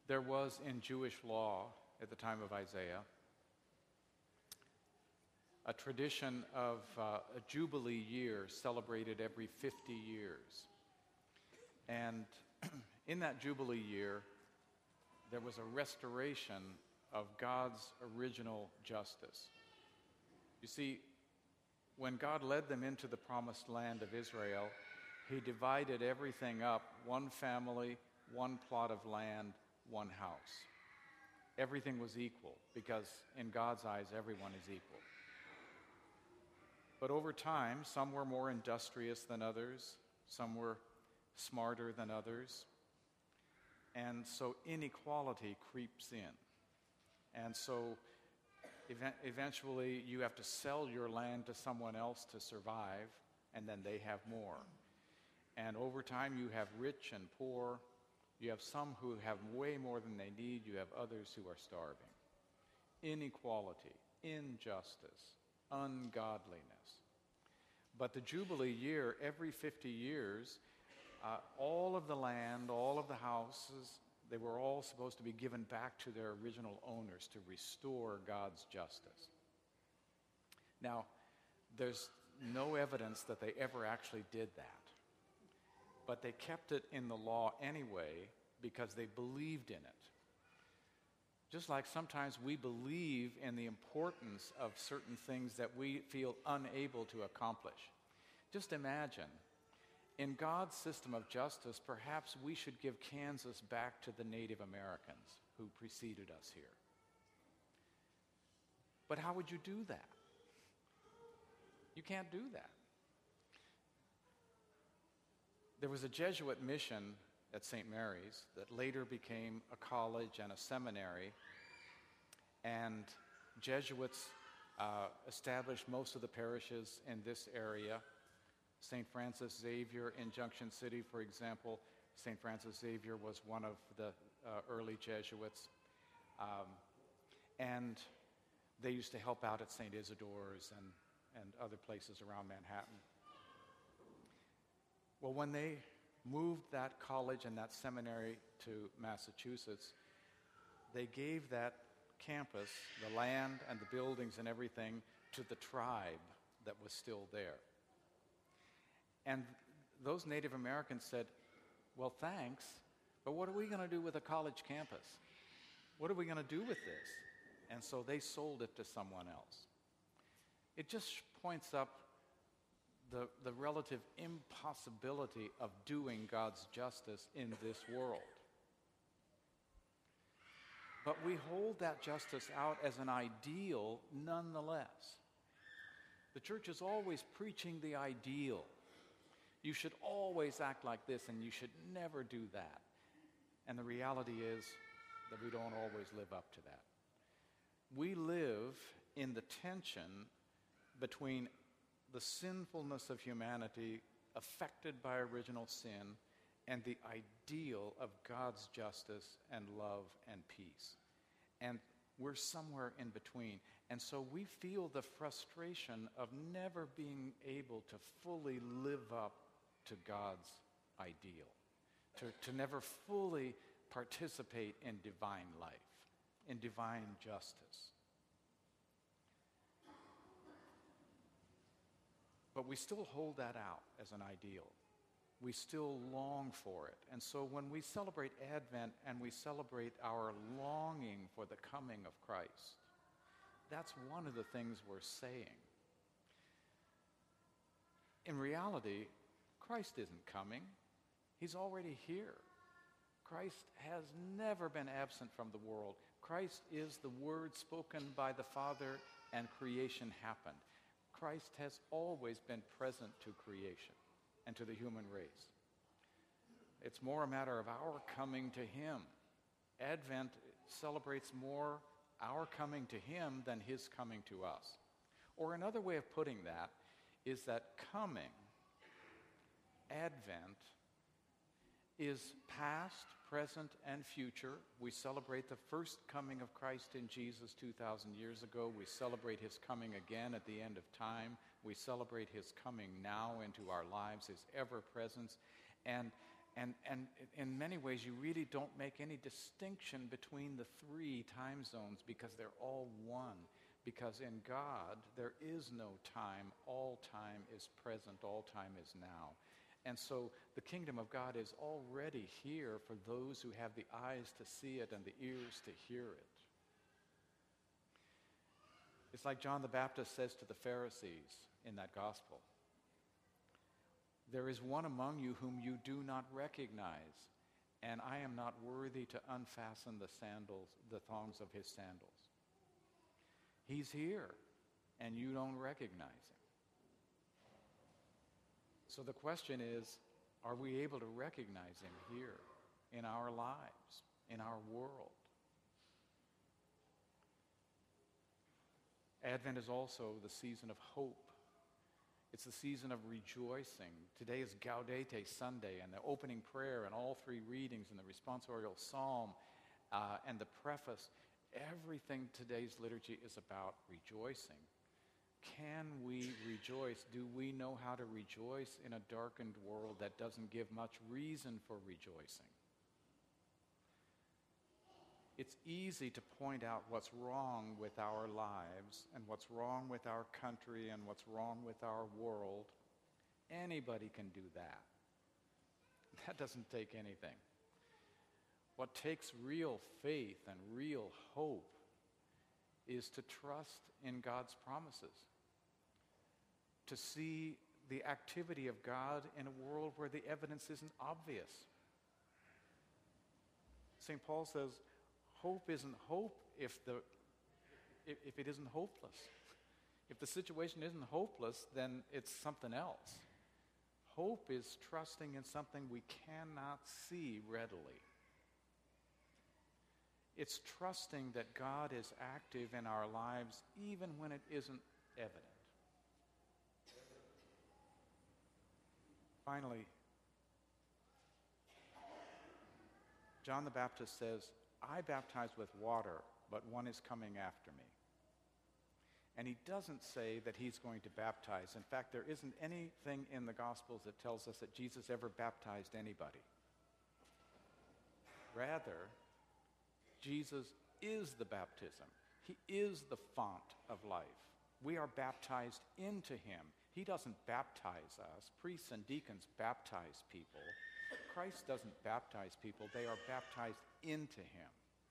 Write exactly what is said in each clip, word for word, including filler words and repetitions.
There was in Jewish law at the time of Isaiah a tradition of uh, a Jubilee year celebrated every fifty years. And in that Jubilee year, there was a restoration of God's original justice. You see, when God led them into the promised land of Israel, he divided everything up, one family, one plot of land, one house. Everything was equal, because in God's eyes, everyone is equal. But over time, some were more industrious than others, some were smarter than others, and so inequality creeps in. And so ev- eventually you have to sell your land to someone else to survive, and then they have more. And over time you have rich and poor. You have some who have way more than they need. You have others who are starving. Inequality, injustice, ungodliness. But the Jubilee year, every fifty years, uh, all of the land, all of the houses, they were all supposed to be given back to their original owners to restore God's justice. Now, there's no evidence that they ever actually did that. But they kept it in the law anyway because they believed in it. Just like sometimes we believe in the importance of certain things that we feel unable to accomplish. Just imagine, in God's system of justice, perhaps we should give Kansas back to the Native Americans who preceded us here. But how would you do that? You can't do that. There was a Jesuit mission at Saint Mary's that later became a college and a seminary, and Jesuits uh, established most of the parishes in this area. Saint Francis Xavier in Junction City, for example. Saint Francis Xavier was one of the uh, early Jesuits. Um, and they used to help out at Saint Isidore's and, and other places around Manhattan. Well, when they moved that college and that seminary to Massachusetts, they gave that campus, the land and the buildings and everything, to the tribe that was still there. And those Native Americans said, well, thanks, but what are we going to do with a college campus? What are we going to do with this? And so they sold it to someone else. It just points up The, the relative impossibility of doing God's justice in this world. But we hold that justice out as an ideal nonetheless. The church is always preaching the ideal. You should always act like this, and you should never do that. And the reality is that we don't always live up to that. We live in the tension between the sinfulness of humanity affected by original sin and the ideal of God's justice and love and peace. And we're somewhere in between. And so we feel the frustration of never being able to fully live up to God's ideal, to, to never fully participate in divine life, in divine justice. But we still hold that out as an ideal. We still long for it. And so when we celebrate Advent and we celebrate our longing for the coming of Christ, that's one of the things we're saying. In reality, Christ isn't coming. He's already here. Christ has never been absent from the world. Christ is the word spoken by the Father, and creation happened. Christ has always been present to creation and to the human race. It's more a matter of our coming to him. Advent celebrates more our coming to him than his coming to us. Or another way of putting that is that coming, Advent, is past, present, and future. We celebrate the first coming of Christ in Jesus two thousand years ago. We celebrate his coming again at the end of time. We celebrate his coming now into our lives, his ever-presence. And And, and in many ways, you really don't make any distinction between the three time zones because they're all one. Because in God, there is no time. All time is present. All time is now. And so the kingdom of God is already here for those who have the eyes to see it and the ears to hear it. It's like John the Baptist says to the Pharisees in that gospel. There is one among you whom you do not recognize, and I am not worthy to unfasten the sandals, the thongs of his sandals. He's here, and you don't recognize him. So the question is, are we able to recognize him here in our lives, in our world? Advent is also the season of hope. It's the season of rejoicing. Today is Gaudete Sunday, and the opening prayer and all three readings and the responsorial psalm uh, and the preface. Everything today's liturgy is about rejoicing. Can we rejoice? Do we know how to rejoice in a darkened world that doesn't give much reason for rejoicing? It's easy to point out what's wrong with our lives and what's wrong with our country and what's wrong with our world. Anybody can do that. That doesn't take anything. What takes real faith and real hope is to trust in God's promises, to see the activity of God in a world where the evidence isn't obvious. Saint Paul says, hope isn't hope if the if, if it isn't hopeless. If the situation isn't hopeless, then it's something else. Hope is trusting in something we cannot see readily. It's trusting that God is active in our lives even when it isn't evident. Finally, John the Baptist says, I baptize with water, but one is coming after me. And he doesn't say that he's going to baptize. In fact, there isn't anything in the Gospels that tells us that Jesus ever baptized anybody. Rather, Jesus is the baptism. He is the font of life. We are baptized into him. He doesn't baptize us. Priests and deacons baptize people. Christ doesn't baptize people. They are baptized into him.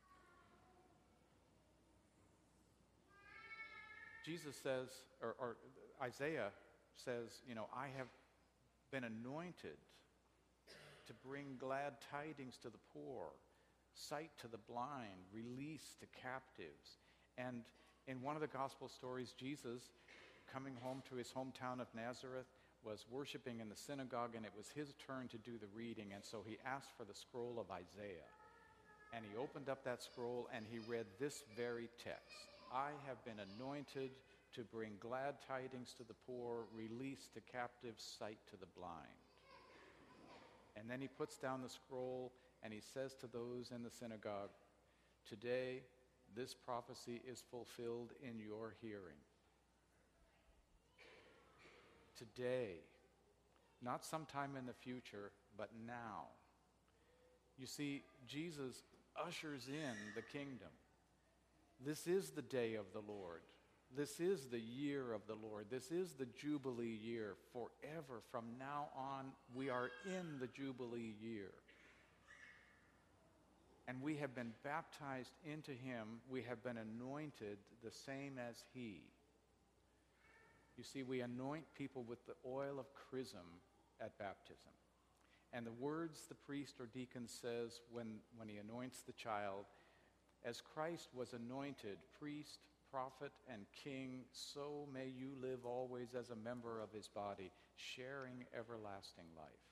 Jesus says, or, or Isaiah says, you know, I have been anointed to bring glad tidings to the poor, sight to the blind, release to captives. And in one of the gospel stories, Jesus, coming home to his hometown of Nazareth, was worshiping in the synagogue, and it was his turn to do the reading, and so he asked for the scroll of Isaiah. And he opened up that scroll, and he read this very text. I have been anointed to bring glad tidings to the poor, release to captives, sight to the blind. And then he puts down the scroll, and he says to those in the synagogue, today this prophecy is fulfilled in your hearing. Today, not sometime in the future, but now. You see, Jesus ushers in the kingdom. This is the day of the Lord. This is the year of the Lord. This is the Jubilee year. Forever from now on, we are in the Jubilee year. And we have been baptized into him. We have been anointed the same as he. You see, we anoint people with the oil of chrism at baptism. And the words the priest or deacon says when, when he anoints the child, as Christ was anointed priest, prophet, and king, so may you live always as a member of his body, sharing everlasting life.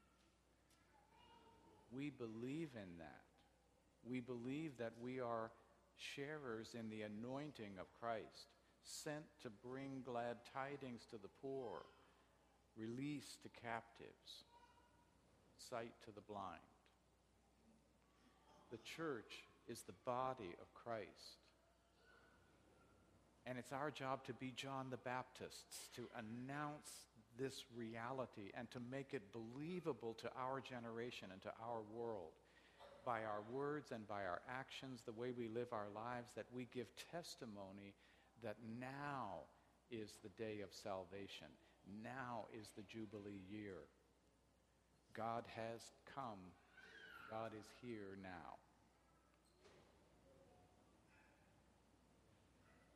We believe in that. We believe that we are sharers in the anointing of Christ, sent to bring glad tidings to the poor, release to captives, sight to the blind. The church is the body of Christ. And it's our job to be John the Baptists, to announce this reality and to make it believable to our generation and to our world by our words and by our actions, the way we live our lives, that we give testimony that now is the day of salvation. Now is the Jubilee year. God has come. God is here now.